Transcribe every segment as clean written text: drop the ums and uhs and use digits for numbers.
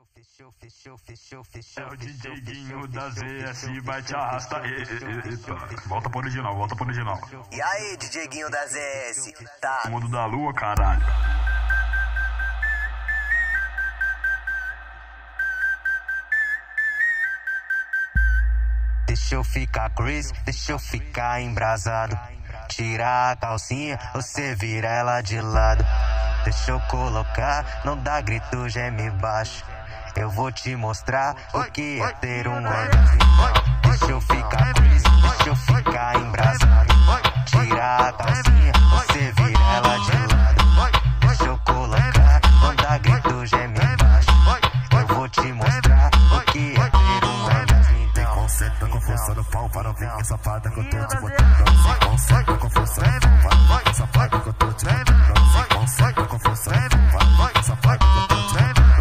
É o DJ Guinho da ZS, vai te arrastar. Eita, volta pro original, volta pro original. E aí, DJ Guinho da ZS, tá? Mundo da lua, caralho. Deixa eu ficar Chris, deixa eu ficar embrasado. Tira a calcinha, você vira ela de lado. Deixa eu colocar, não dá grito, geme baixo. Eu vou te mostrar o que é ter um orgasmo. Deixa eu ficar Chris, deixa eu ficar embrasado. Tira a calcinha, você vira ela de lado. Deixa eu colocar, não dá grito, geme baixo. Eu vou te mostrar o que é ter um orgasmo. Concentra com força no pau para ver que safada que eu tô te botando. Concentra com força no pau para ver que safada que eu tô te botando. Concentra com força no pau para ver que safada que eu tô te botando.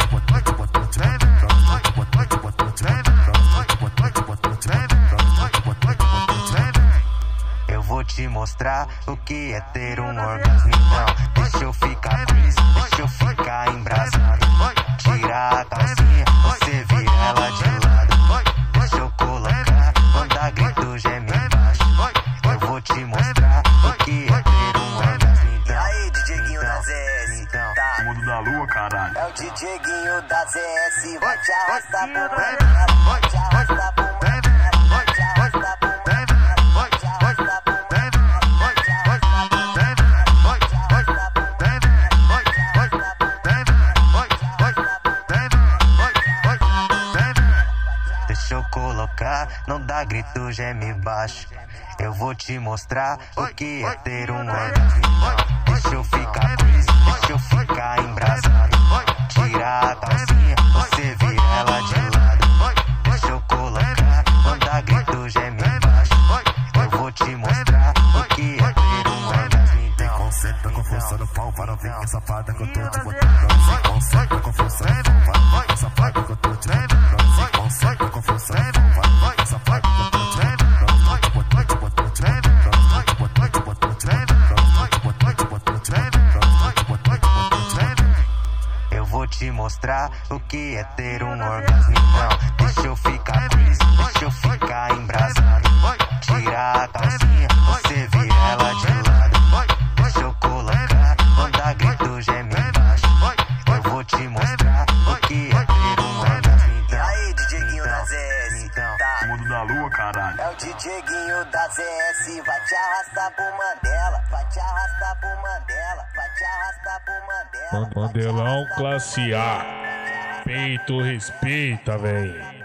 Eu vou te mostrar o que é ter um orgasmo. Então, deixa eu ficar Chris, deixa eu ficar embrasado. Tira a calcinha, você vira ela de lado. Deixa eu colocar, não dá grito, geme baixo. Eu vou te mostrar o que é ter um orgasmo. Então, e aí, DJ Guinho da ZS, tá? Mundo da lua, caralho. É o DJ Guinho da ZS, vai te arrastar pro mandela, vai te arrastar pro mandela, vai te arrastar pro mandela, vai te arrastar pro mandela, vai te arrastar pro mandela, vai te arrastar pro mandela, vai te arrastar pro mandela, vai te arrastar pro mandela, vai te arrastar pro mandela. Deixa eu colocar, não dá grito, geme baixo. Eu vou te mostrar o que é ter um orgasmo. Deixa eu ficar Chris, deixa eu ficar embrasado. Tira a calcinha, você vira ela de lado. Deixa eu colocar, não dá grito, geme baixo. Eu vou te mostrar o que é ter um orgasmo. Concentra com força no pau para ver que safada que eu tô te botando. Concentra com força no pau para ver que safada que eu tô te botando. Concentra com força no pau para ver que safada que eu tô te botando. Eu vou te mostrar o que é ter um orgasmo. Então, deixa eu ficar Chris, deixa eu ficar embrasado. Tira a calcinha, você vira ela de lado. Deixa eu colocar, não dá grito, geme baixo. Eu vou te mostrar o que é ter um orgasmo. E aí, DJ Guinho da ZS, tá? Mundo da lua, caralho. É o DJ Guinho da ZS, vai te arrastar pro Mandela, vai te arrastar pro Mandela, vai te arrastar pro Mandela. Mandelão classe A. Peito respeita, véi.